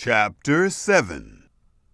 Chapter 7.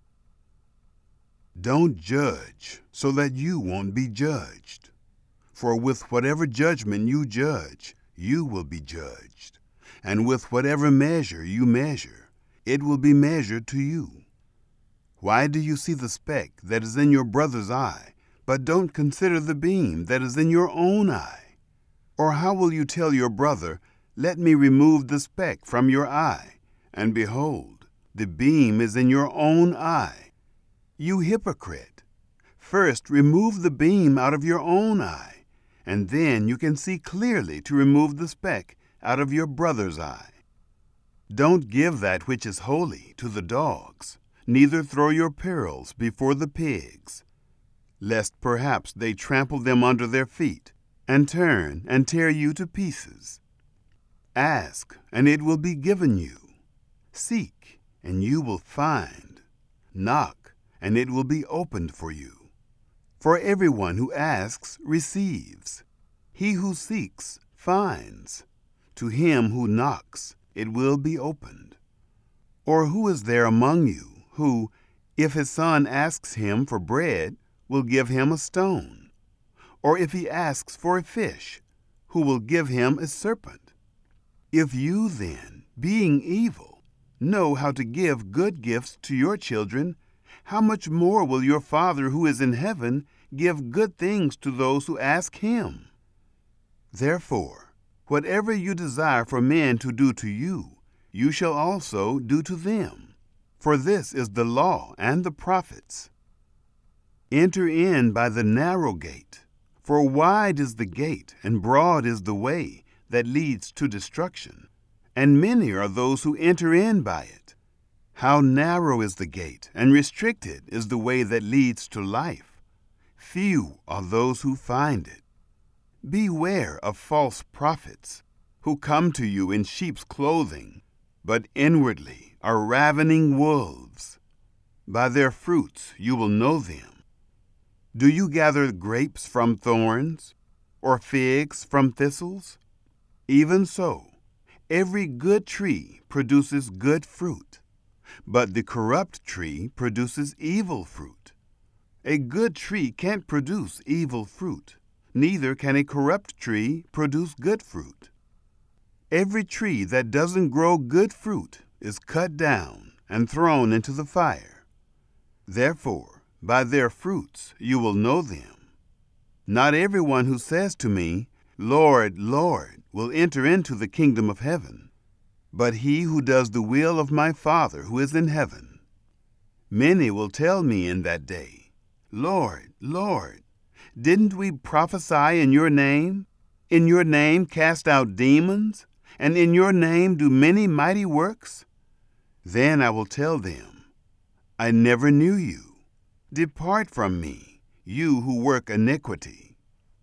Don't judge so that you won't be judged. For with whatever judgment you judge, you will be judged. And with whatever measure you measure, it will be measured to you. Why do you see the speck that is in your brother's eye, but don't consider the beam that is in your own eye? Or how will you tell your brother, "Let me remove the speck from your eye," and behold, the beam is in your own eye? You hypocrite! First remove the beam out of your own eye, and then you can see clearly to remove the speck out of your brother's eye. Don't give that which is holy to the dogs, neither throw your pearls before the pigs, lest perhaps they trample them under their feet, and turn and tear you to pieces. Ask, and it will be given you. Seek, and you will find. Knock, and it will be opened for you. For everyone who asks receives. He who seeks finds. To him who knocks it will be opened. Or who is there among you who, if his son asks him for bread, will give him a stone? Or if he asks for a fish, who will give him a serpent? If you then, being evil, know how to give good gifts to your children, how much more will your Father who is in heaven give good things to those who ask him? Therefore, whatever you desire for men to do to you, you shall also do to them. For this is the law and the prophets. Enter in by the narrow gate, for wide is the gate and broad is the way that leads to destruction, and many are those who enter in by it. How narrow is the gate, and restricted is the way that leads to life. Few are those who find it. Beware of false prophets, who come to you in sheep's clothing, but inwardly are ravening wolves. By their fruits you will know them. Do you gather grapes from thorns, or figs from thistles? Even so, every good tree produces good fruit, but the corrupt tree produces evil fruit. A good tree can't produce evil fruit, neither can a corrupt tree produce good fruit. Every tree that doesn't grow good fruit is cut down and thrown into the fire. Therefore, by their fruits you will know them. Not everyone who says to me, "Lord, Lord," will enter into the kingdom of heaven, but he who does the will of my Father who is in heaven. Many will tell me in that day, "Lord, Lord, didn't we prophesy in your name? In your name cast out demons? And in your name do many mighty works?" Then I will tell them, "I never knew you. Depart from me, you who work iniquity."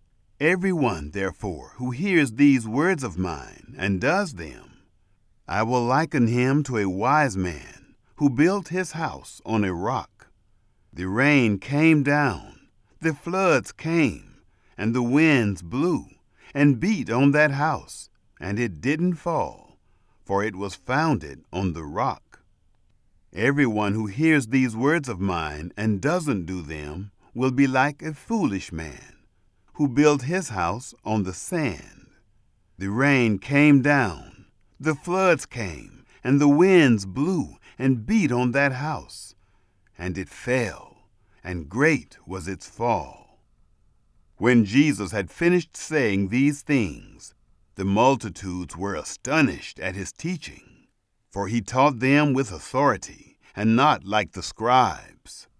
Everyone, therefore, who hears these words of mine and does them, I will liken him to a wise man who built his house on a rock. The rain came down, the floods came, and the winds blew and beat on that house, and it didn't fall, for it was founded on the rock. Everyone who hears these words of mine and doesn't do them will be like a foolish man who built his house on the sand. The rain came down, the floods came, and the winds blew and beat on that house, and it fell, and great was its fall. When Jesus had finished saying these things, the multitudes were astonished at his teaching, for he taught them with authority, and not like the scribes.